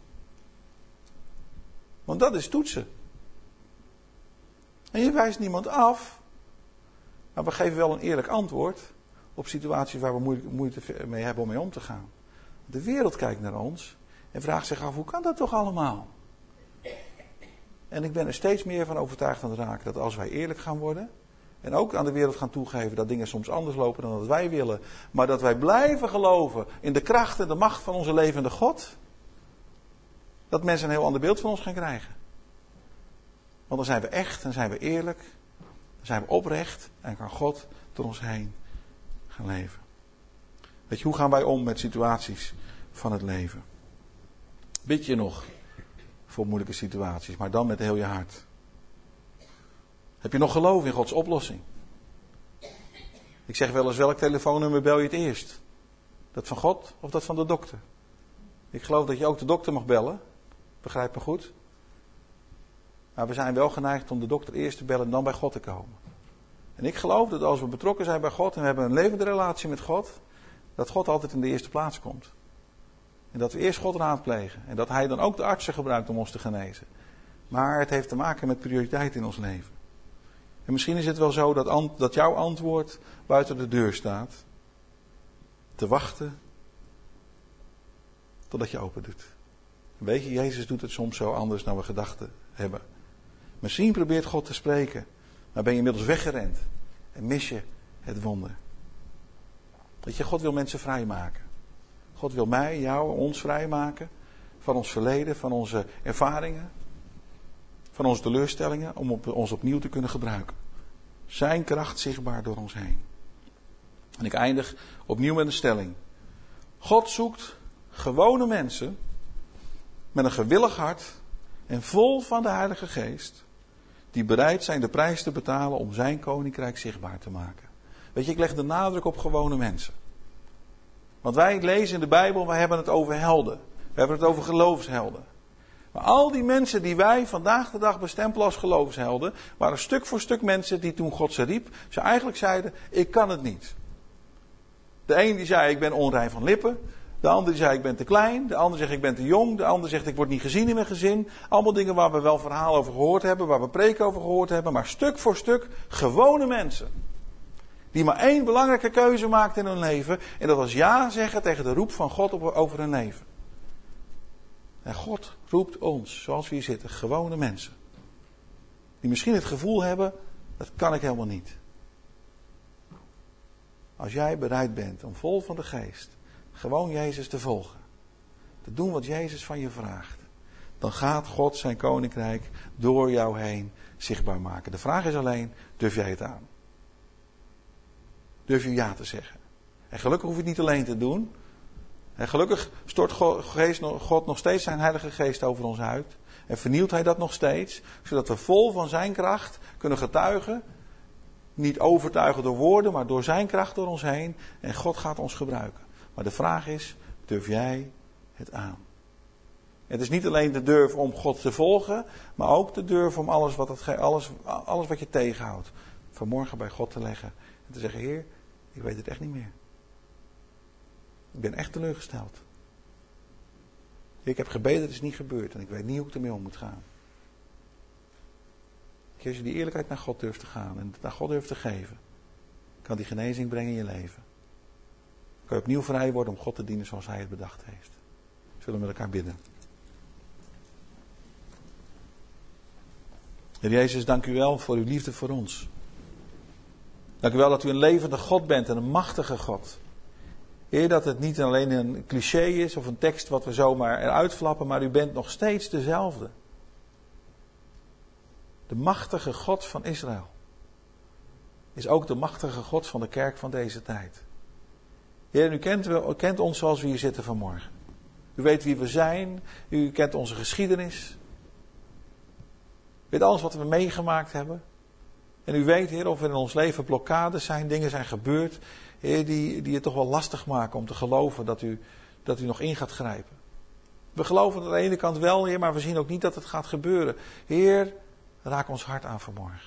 Want dat is toetsen. En je wijst niemand af, maar we geven wel een eerlijk antwoord op situaties waar we moeite mee hebben om mee om te gaan. De wereld kijkt naar ons en vraagt zich af, hoe kan dat toch allemaal? En ik ben er steeds meer van overtuigd van raken dat als wij eerlijk gaan worden, en ook aan de wereld gaan toegeven dat dingen soms anders lopen dan dat wij willen, maar dat wij blijven geloven in de kracht en de macht van onze levende God, dat mensen een heel ander beeld van ons gaan krijgen. Want dan zijn we echt, dan zijn we eerlijk, dan zijn we oprecht en kan God door ons heen gaan leven. Weet je, hoe gaan wij om met situaties van het leven? Bid je nog voor moeilijke situaties, maar dan met heel je hart? Heb je nog geloof in Gods oplossing? Ik zeg wel eens, welk telefoonnummer bel je het eerst? Dat van God of dat van de dokter? Ik geloof dat je ook de dokter mag bellen. Begrijp me goed? Maar we zijn wel geneigd om de dokter eerst te bellen en dan bij God te komen. En ik geloof dat als we betrokken zijn bij God en we hebben een levende relatie met God, dat God altijd in de eerste plaats komt. En dat we eerst God raadplegen. En dat Hij dan ook de artsen gebruikt om ons te genezen. Maar het heeft te maken met prioriteit in ons leven. En misschien is het wel zo dat jouw antwoord buiten de deur staat. Te wachten totdat je open doet. Weet je, Jezus doet het soms zo anders dan we gedachten hebben. Misschien probeert God te spreken, maar ben je inmiddels weggerend en mis je het wonder. Weet je, God wil mensen vrijmaken. God wil mij, jou, ons vrijmaken van ons verleden, van onze ervaringen, van onze teleurstellingen, om ons opnieuw te kunnen gebruiken. Zijn kracht zichtbaar door ons heen. En ik eindig opnieuw met een stelling. God zoekt gewone mensen met een gewillig hart en vol van de Heilige Geest, die bereid zijn de prijs te betalen om zijn koninkrijk zichtbaar te maken. Weet je, ik leg de nadruk op gewone mensen. Want wij lezen in de Bijbel, wij hebben het over helden. We hebben het over geloofshelden. Maar al die mensen die wij vandaag de dag bestempelen als geloofshelden, waren stuk voor stuk mensen die toen God ze riep, ze eigenlijk zeiden, ik kan het niet. De een die zei, ik ben onrein van lippen. De ander die zei, ik ben te klein. De ander zegt, ik ben te jong. De ander zegt, ik word niet gezien in mijn gezin. Allemaal dingen waar we wel verhalen over gehoord hebben, waar we preken over gehoord hebben. Maar stuk voor stuk gewone mensen. Die maar één belangrijke keuze maakten in hun leven. En dat was ja zeggen tegen de roep van God over hun leven. En God roept ons, zoals we hier zitten, gewone mensen. Die misschien het gevoel hebben, dat kan ik helemaal niet. Als jij bereid bent om vol van de geest gewoon Jezus te volgen. Te doen wat Jezus van je vraagt. Dan gaat God zijn koninkrijk door jou heen zichtbaar maken. De vraag is alleen, durf jij het aan? Durf je ja te zeggen? En gelukkig hoef je het niet alleen te doen. En gelukkig stort God nog steeds zijn Heilige Geest over ons uit. En vernieuwt Hij dat nog steeds. Zodat we vol van zijn kracht kunnen getuigen. Niet overtuigen door woorden, maar door zijn kracht door ons heen. En God gaat ons gebruiken. Maar de vraag is, durf jij het aan? Het is niet alleen de durf om God te volgen, maar ook de durf om alles wat je tegenhoudt, vanmorgen bij God te leggen. En te zeggen, Heer, ik weet het echt niet meer. Ik ben echt teleurgesteld. Heer, ik heb gebeden, het is niet gebeurd en ik weet niet hoe ik ermee om moet gaan. Als je die eerlijkheid naar God durft te gaan en het naar God durft te geven, kan die genezing brengen in je leven. Kan je opnieuw vrij worden om God te dienen zoals Hij het bedacht heeft. Zullen we met elkaar bidden. Heer Jezus, dank u wel voor uw liefde voor ons. Dank u wel dat u een levende God bent en een machtige God. Heer, dat het niet alleen een cliché is of een tekst wat we zomaar eruit flappen, maar u bent nog steeds dezelfde. De machtige God van Israël is ook de machtige God van de kerk van deze tijd. Heer, u kent ons zoals we hier zitten vanmorgen. U weet wie we zijn. U kent onze geschiedenis. U weet alles wat we meegemaakt hebben. En u weet, Heer, of er in ons leven blokkades zijn, dingen zijn gebeurd, Heer, die het toch wel lastig maken om te geloven dat u nog in gaat grijpen. We geloven aan de ene kant wel, Heer, maar we zien ook niet dat het gaat gebeuren. Heer, raak ons hart aan vanmorgen.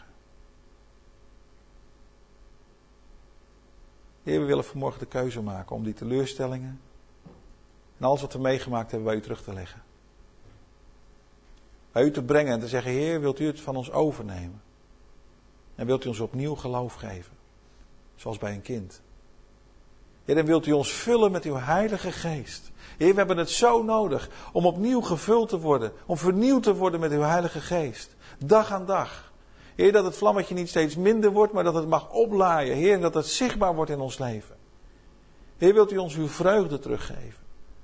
Heer, we willen vanmorgen de keuze maken om die teleurstellingen en alles wat we meegemaakt hebben bij u terug te leggen. Bij u te brengen en te zeggen, Heer, wilt u het van ons overnemen? En wilt u ons opnieuw geloof geven? Zoals bij een kind. Heer, en wilt u ons vullen met uw Heilige Geest? Heer, we hebben het zo nodig om opnieuw gevuld te worden. Om vernieuwd te worden met uw Heilige Geest. Dag aan dag. Heer, dat het vlammetje niet steeds minder wordt, maar dat het mag oplaaien. Heer, en dat het zichtbaar wordt in ons leven. Heer, wilt u ons uw vreugde teruggeven.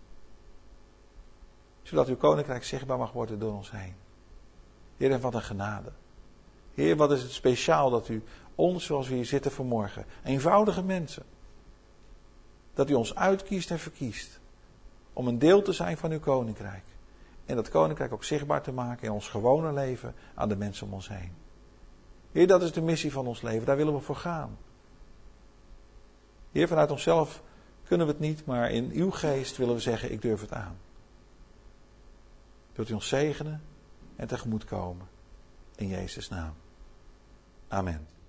Zodat uw koninkrijk zichtbaar mag worden door ons heen. Heer, en wat een genade. Heer, wat is het speciaal dat u ons, zoals we hier zitten vanmorgen, eenvoudige mensen, dat u ons uitkiest en verkiest om een deel te zijn van uw koninkrijk. En dat koninkrijk ook zichtbaar te maken in ons gewone leven aan de mensen om ons heen. Heer, dat is de missie van ons leven, daar willen we voor gaan. Heer, vanuit onszelf kunnen we het niet, maar in uw geest willen we zeggen, ik durf het aan. Wilt u ons zegenen en tegemoet komen. In Jezus' naam. Amen.